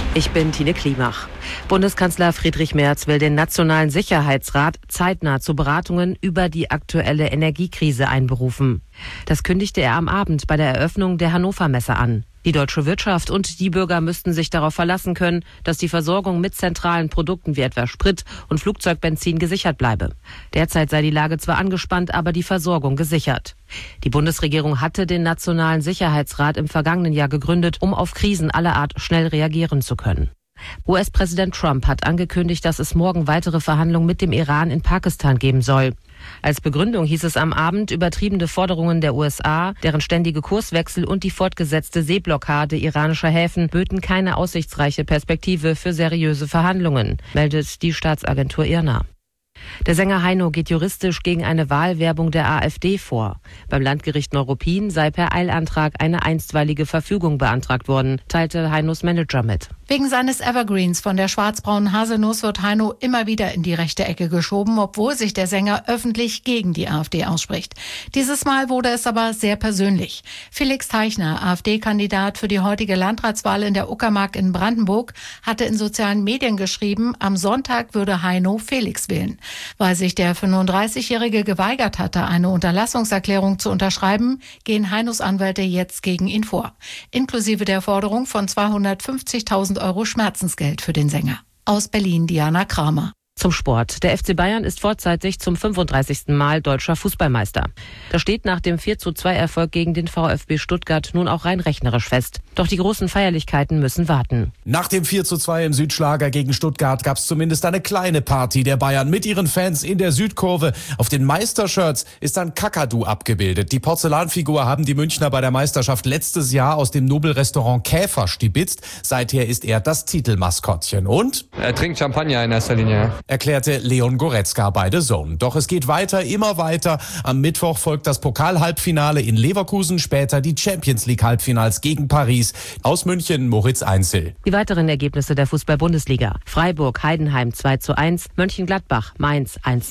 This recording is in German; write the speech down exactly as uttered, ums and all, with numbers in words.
Ich bin Tine Klimach. Bundeskanzler Friedrich Merz will den Nationalen Sicherheitsrat zeitnah zu Beratungen über die aktuelle Energiekrise einberufen. Das kündigte er am Abend bei der Eröffnung der Hannover Messe an. Die deutsche Wirtschaft und die Bürger müssten sich darauf verlassen können, dass die Versorgung mit zentralen Produkten wie etwa Sprit und Flugzeugbenzin gesichert bleibe. Derzeit sei die Lage zwar angespannt, aber die Versorgung gesichert. Die Bundesregierung hatte den Nationalen Sicherheitsrat im vergangenen Jahr gegründet, um auf Krisen aller Art schnell reagieren zu können. U S-Präsident Trump hat angekündigt, dass es morgen weitere Verhandlungen mit dem Iran in Pakistan geben soll. Als Begründung hieß es am Abend, übertriebene Forderungen der U S A, deren ständige Kurswechsel und die fortgesetzte Seeblockade iranischer Häfen böten keine aussichtsreiche Perspektive für seriöse Verhandlungen, meldet die Staatsagentur I R N A. Der Sänger Heino geht juristisch gegen eine Wahlwerbung der AfD vor. Beim Landgericht Neuruppin sei per Eilantrag eine einstweilige Verfügung beantragt worden, teilte Heinos Manager mit. Wegen seines Evergreens von der schwarzbraunen Haselnuss wird Heino immer wieder in die rechte Ecke geschoben, obwohl sich der Sänger öffentlich gegen die AfD ausspricht. Dieses Mal wurde es aber sehr persönlich. Felix Teichner, AfD-Kandidat für die heutige Landratswahl in der Uckermark in Brandenburg, hatte in sozialen Medien geschrieben, am Sonntag würde Heino Felix wählen. Weil sich der fünfunddreißigjährige geweigert hatte, eine Unterlassungserklärung zu unterschreiben, gehen Heinos Anwälte jetzt gegen ihn vor. Inklusive der Forderung von zweihundertfünfzigtausend Euro Schmerzensgeld für den Sänger. Aus Berlin, Diana Kramer. Zum Sport. Der F C Bayern ist vorzeitig zum fünfunddreißigsten Mal deutscher Fußballmeister. Das steht nach dem vier zu zwei Erfolg gegen den VfB Stuttgart nun auch rein rechnerisch fest. Doch die großen Feierlichkeiten müssen warten. Nach dem vier zu zwei im Südschlager gegen Stuttgart gab es zumindest eine kleine Party der Bayern mit ihren Fans in der Südkurve. Auf den Meistershirts ist ein Kakadu abgebildet. Die Porzellanfigur haben die Münchner bei der Meisterschaft letztes Jahr aus dem Nobelrestaurant Käfer stibitzt. Seither ist er das Titelmaskottchen. Und? Er trinkt Champagner in erster Linie. Erklärte Leon Goretzka bei The Zone. Doch es geht weiter, immer weiter. Am Mittwoch folgt das Pokal-Halbfinale in Leverkusen, später die Champions-League-Halbfinals gegen Paris. Aus München Moritz Einzel. Die weiteren Ergebnisse der Fußball-Bundesliga. Freiburg, Heidenheim zwei zu eins, Mönchengladbach, Mainz eins